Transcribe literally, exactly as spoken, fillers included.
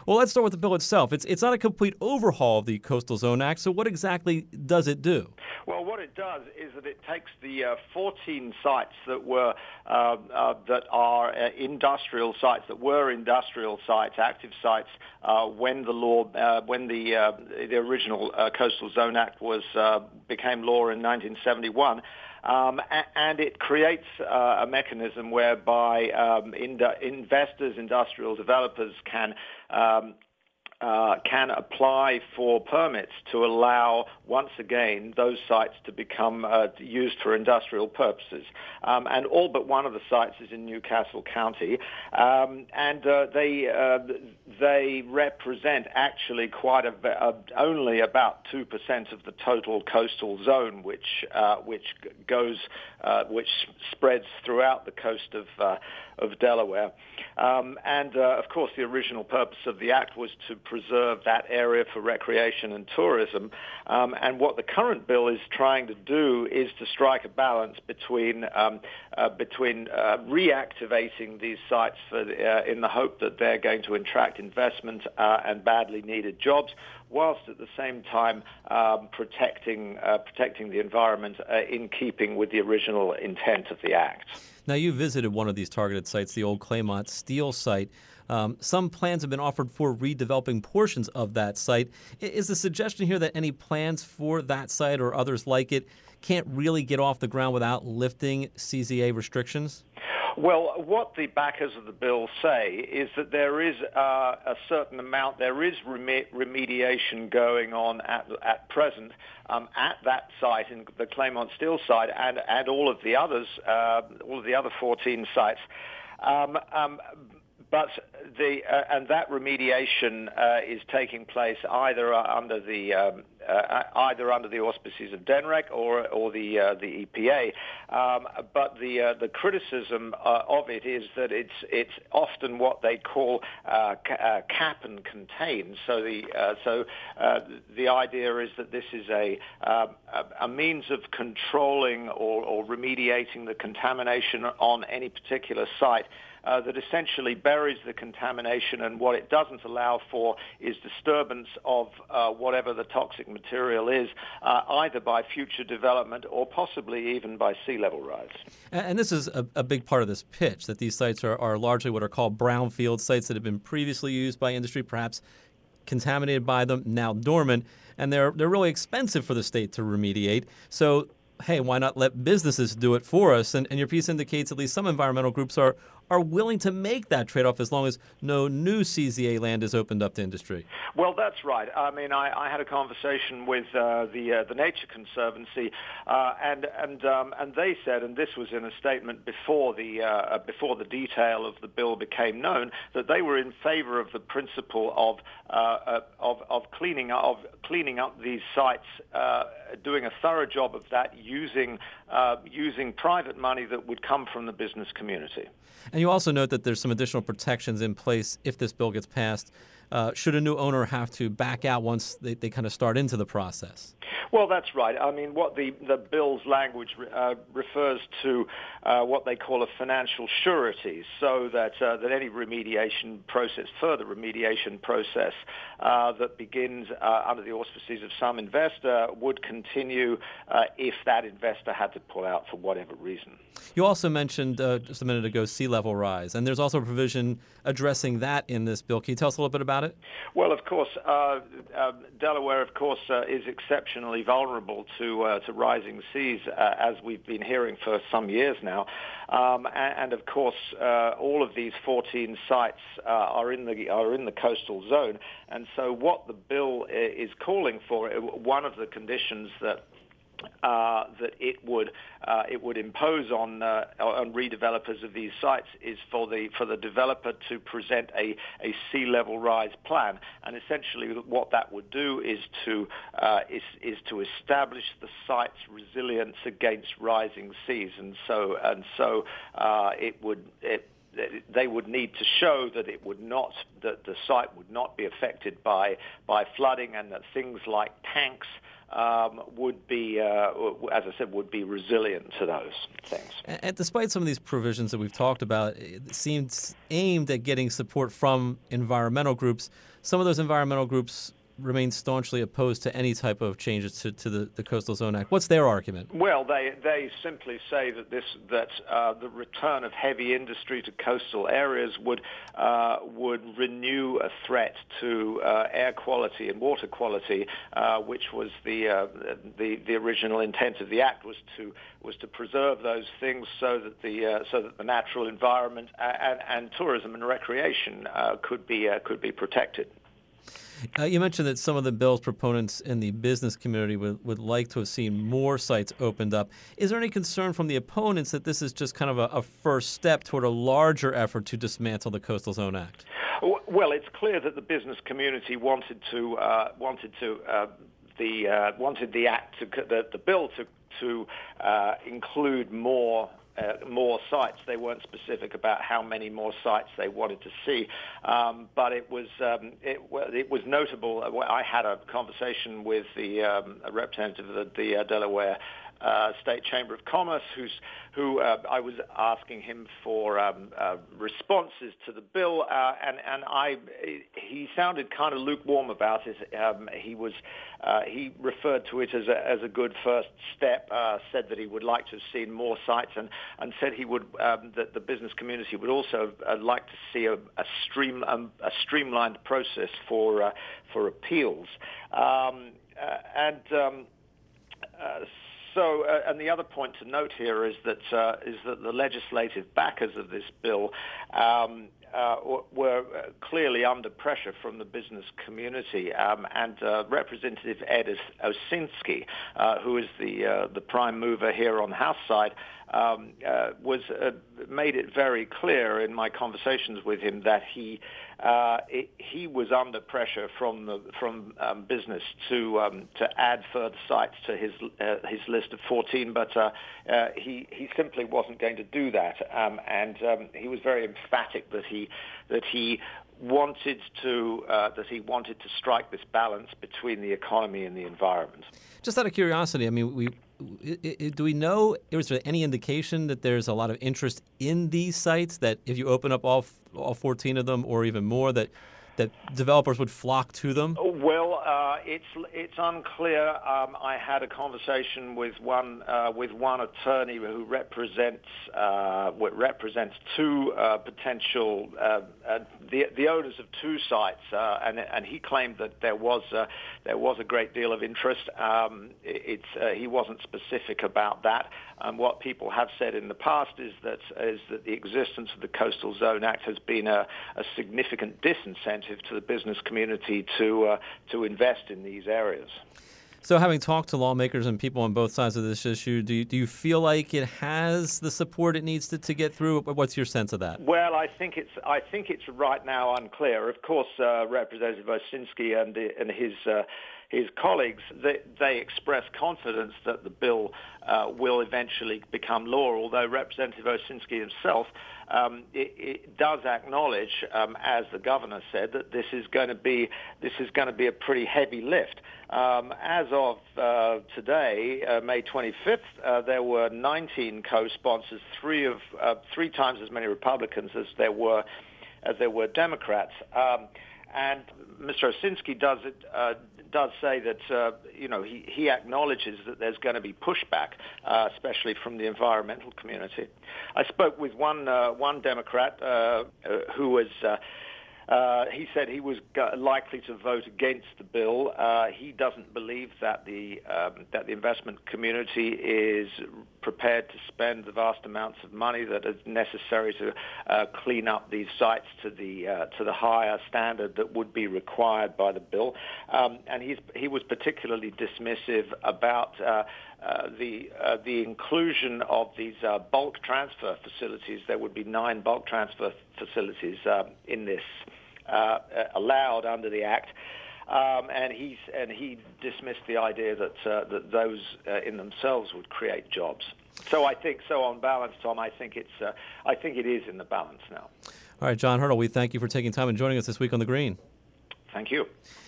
Well, let's start with the bill itself. It's it's not a complete overhaul of the Coastal Zone Act, so what exactly does it do? Well, what it does is that it takes the uh, fourteen sites that were uh, uh, that are uh, industrial sites, that were industrial sites, active sites, uh, when the law, uh, when the uh, the original uh, Coastal Zone Act was uh, became law in nineteen seventy-one. Um, and it creates uh, a mechanism whereby um, in, investors, industrial developers can um, uh, can apply for permits to allow, once again, those sites to become uh, used for industrial purposes. Um, and all but one of the sites is in Newcastle County, um, and uh, they uh, they represent actually quite a, uh, only about two percent of the total coastal zone, which uh, which goes uh, which spreads throughout the coast of uh, of Delaware. Um, and uh, of course, the original purpose of the act was to preserve that area for recreation and tourism. Um, and what the current bill is trying to do is to strike a balance between um, uh, between uh, reactivating these sites for the, uh, in the hope that they're going to attract investment uh, and badly needed jobs, whilst at the same time um, protecting uh, protecting the environment uh, in keeping with the original intent of the act. Now, you visited one of these targeted sites, the old Claymont Steel site. Um, some plans have been offered for redeveloping portions of that site. Is the suggestion here that any plans for that site or others like it can't really get off the ground without lifting C Z A restrictions? Well, what the backers of the bill say is that there is uh, a certain amount, there is reme- remediation going on at, at present um, at that site, in the Claymont Steel site, and, and all of the others, uh, all of the other fourteen sites. Um, um, But the uh, and that remediation uh, is taking place either under the um, uh, either under the auspices of D N R E C or or the uh, the E P A. Um, but the uh, the criticism uh, of it is that it's it's often what they call uh, ca- uh, cap and contain. So the uh, so uh, the idea is that this is a uh, a means of controlling or, or remediating the contamination on any particular site. Uh, that essentially buries the contamination, and what it doesn't allow for is disturbance of uh, whatever the toxic material is, uh, either by future development or possibly even by sea level rise. And this is a, a big part of this pitch, that these sites are, are largely what are called brownfield sites that have been previously used by industry, perhaps contaminated by them, now dormant, and they're they're really expensive for the state to remediate. So, hey, why not let businesses do it for us? And, and your piece indicates at least some environmental groups are are willing to make that trade-off as long as no new C Z A land is opened up to industry. Well, that's right. I mean, I, I had a conversation with uh, the uh, the Nature Conservancy, uh, and and um, and they said, and this was in a statement before the uh, before the detail of the bill became known, that they were in favor of the principle of uh, of of cleaning up, of cleaning up these sites, uh, doing a thorough job of that, using uh, using private money that would come from the business community. And you also note that there's some additional protections in place if this bill gets passed. Uh, should a new owner have to back out once they, they kind of start into the process? Well, that's right. I mean, what the, the bill's language uh, refers to uh, what they call a financial surety, so that uh, that any remediation process, further remediation process uh, that begins uh, under the auspices of some investor would continue uh, if that investor had to pull out for whatever reason. You also mentioned uh, just a minute ago sea level rise, and there's also a provision addressing that in this bill. Can you tell us a little bit about it? Well, of course, uh, uh, Delaware, of course, uh, is exceptionally vulnerable to uh, to rising seas, uh, as we've been hearing for some years now. Um, and, and of course, uh, all of these fourteen sites uh, are in the are in the coastal zone. And so, what the bill is calling for, one of the conditions that Uh, that it would uh, it would impose on uh, on redevelopers of these sites is for the for the developer to present a, a sea level rise plan, and essentially what that would do is to uh, is is to establish the site's resilience against rising seas, and so and so uh, it would it. They would need to show that it would not, that the site would not be affected by by flooding, and that things like tanks um, would be, uh, as I said, would be resilient to those things. And, and despite some of these provisions that we've talked about, it seems aimed at getting support from environmental groups. Some of those environmental groups remain staunchly opposed to any type of changes to, to the, the Coastal Zone Act. What's their argument? Well, they they simply say that this that uh, the return of heavy industry to coastal areas would uh, would renew a threat to uh, air quality and water quality, uh, which was the, uh, the the original intent of the act was to was to preserve those things so that the uh, so that the natural environment and, and tourism and recreation uh, could be uh, could be protected. Uh, you mentioned that some of the bill's proponents in the business community would, would like to have seen more sites opened up. Is there any concern from the opponents that this is just kind of a, a first step toward a larger effort to dismantle the Coastal Zone Act? Well, it's clear that the business community wanted to uh, wanted to uh, the uh, wanted the act to the, the bill to to uh, include more. Uh, more sites. They weren't specific about how many more sites they wanted to see, um, but it was um, it, it was notable. I had a conversation with the um, a representative of the uh, Delaware uh, State Chamber of Commerce, who's who uh, I was asking him for um, uh, responses to the bill, uh, and and I he sounded kind of lukewarm about it. Um, he was uh, he referred to it as a as a good first step. Uh, said that he would like to have seen more sites, and and said he would um, that the business community would also uh, like to see a, a stream um, a streamlined process for uh, for appeals, um, uh, and. Um, uh, So, uh, and the other point to note here is that uh, is that the legislative backers of this bill um, uh, were clearly under pressure from the business community, um, and uh, Representative Ed Osinski, uh, who is the uh, the prime mover here on the House side, um, uh, was uh, made it very clear in my conversations with him that he uh, it, he was under pressure from the from um, business to um, to add further sites to his uh, his list of fourteen, but uh, uh, he he simply wasn't going to do that, um, and um, he was very emphatic that he that he wanted to uh, that he wanted to strike this balance between the economy and the environment. Just out of curiosity, I mean, we do we know? Is there any indication that there's a lot of interest in these sites? That if you open up all all fourteen of them, or even more, that that developers would flock to them? Well, uh, it's it's unclear. Um, I had a conversation with one uh, with one attorney who represents uh, represents two uh, potential uh, uh, the the owners of two sites, uh, and and he claimed that there was uh, there was a great deal of interest. Um, it's uh, he wasn't specific about that. Um, what people have said in the past is that is that the existence of the Coastal Zone Act has been a, a significant disincentive to the business community to uh, to invest in these areas. So, having talked to lawmakers and people on both sides of this issue, do you, do you feel like it has the support it needs to, to get through? What's your sense of that? Well, I think it's I think it's right now unclear. Of course, uh, Representative Osinski and and his. Uh, His colleagues, they, they express confidence that the bill uh, will eventually become law, although Representative Osinski himself um, it, it does acknowledge, um, as the governor said, that this is going to be this is going to be a pretty heavy lift. Um, as of uh, today, uh, May twenty-fifth, uh, there were nineteen co-sponsors, three of uh, three times as many Republicans as there were as there were Democrats, um, and Mister Osinski does it. Uh, does say that, uh, you know, he, he acknowledges that there's going to be pushback, uh, especially from the environmental community. I spoke with one uh, one Democrat uh, uh, who was, uh, uh, he said he was g- likely to vote against the bill. Uh, he doesn't believe that the um, that the investment community is prepared to spend the vast amounts of money that is necessary to uh, clean up these sites to the uh, to the higher standard that would be required by the bill. Um, and he's, he was particularly dismissive about uh, uh, the uh, the inclusion of these uh, bulk transfer facilities. There would be nine bulk transfer facilities um, in this uh, allowed under the Act. Um, and he's and he dismissed the idea that uh, that those uh, in themselves would create jobs. So I think so on balance, Tom. I think it's uh, I think it is in the balance now. All right, John Hurdle, we thank you for taking time and joining us this week on The Green. Thank you.